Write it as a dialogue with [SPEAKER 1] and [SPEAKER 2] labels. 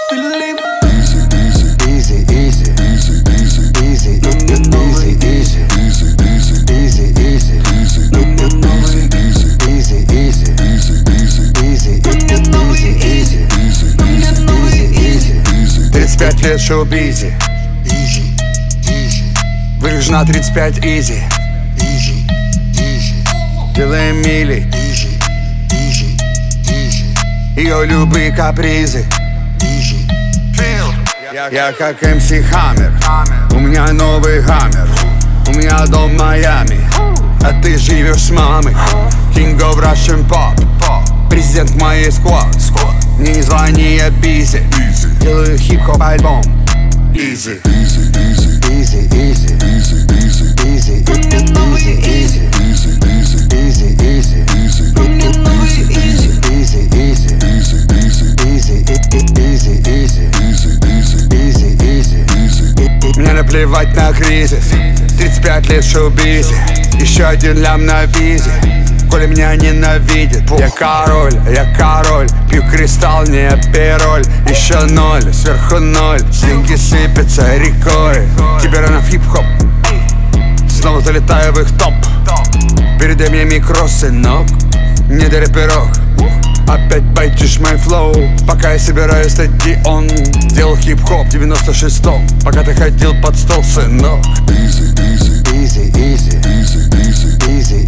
[SPEAKER 1] Лет шоу-бизи, выгляжу на 35 изи, делаем мили, ее любые капризы. Я как МС Хаммер, у меня новый Хаммер, у меня дом в Майами, а ты живешь с мамой. King of Russian Pop, президент моей сквад. Мне не звони, я бизи, делаю хип-хоп альбом. Easy, easy, easy, easy, easy, easy, easy, easy, easy, easy, easy, easy, easy. Мне наплевать на кризис, 35 лет в шоу-бизе, еще один лям на визе. Коля меня ненавидит, я король, пью кристалл, не апероль. Еще ноль, сверху ноль, деньги сыпятся рекой. Тебе рано в хип-хоп, снова залетаю в их топ. Передай мне микро, сынок, не дари пирог. Опять байтишь мой флоу, пока я собираю стадион. Делал хип-хоп в 96-м, пока ты ходил под стол, сынок. Easy, easy, easy, easy, easy, easy.